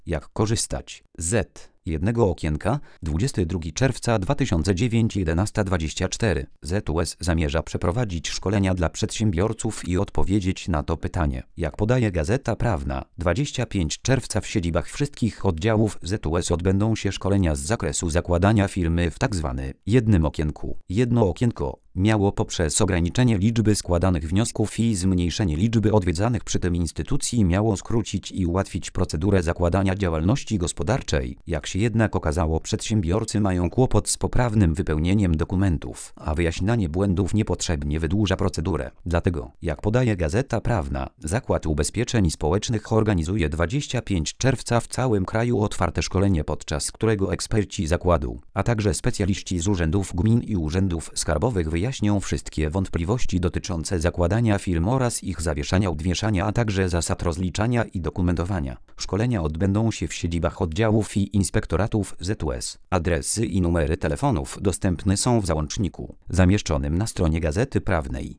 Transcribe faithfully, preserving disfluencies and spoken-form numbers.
Jak korzystać z jednego okienka, dwudziestego drugiego czerwca dwa tysiące dziewiątego, jedenasta dwadzieścia cztery. Z U S zamierza przeprowadzić szkolenia dla przedsiębiorców i odpowiedzieć na to pytanie. Jak podaje Gazeta Prawna, dwudziestego piątego czerwca w siedzibach wszystkich oddziałów Z U S odbędą się szkolenia z zakresu zakładania firmy w tzw. jednym okienku. Jedno okienko miało poprzez ograniczenie liczby składanych wniosków i zmniejszenie liczby odwiedzanych przy tym instytucji miało skrócić i ułatwić procedurę zakładania działalności gospodarczej. Jak się jednak okazało, przedsiębiorcy mają kłopot z poprawnym wypełnieniem dokumentów, a wyjaśnianie błędów niepotrzebnie wydłuża procedurę. Dlatego, jak podaje Gazeta Prawna, Zakład Ubezpieczeń Społecznych organizuje dwudziestego piątego czerwca w całym kraju otwarte szkolenie, podczas którego eksperci zakładu, a także specjaliści z urzędów gmin i urzędów skarbowych wyjaśnią wszystkie wątpliwości dotyczące zakładania firm oraz ich zawieszania, odwieszania, a także zasad rozliczania i dokumentowania. Szkolenia odbędą się w siedzibach oddziałów i inspektoratów Z U S. Adresy i numery telefonów dostępne są w załączniku zamieszczonym na stronie Gazety Prawnej.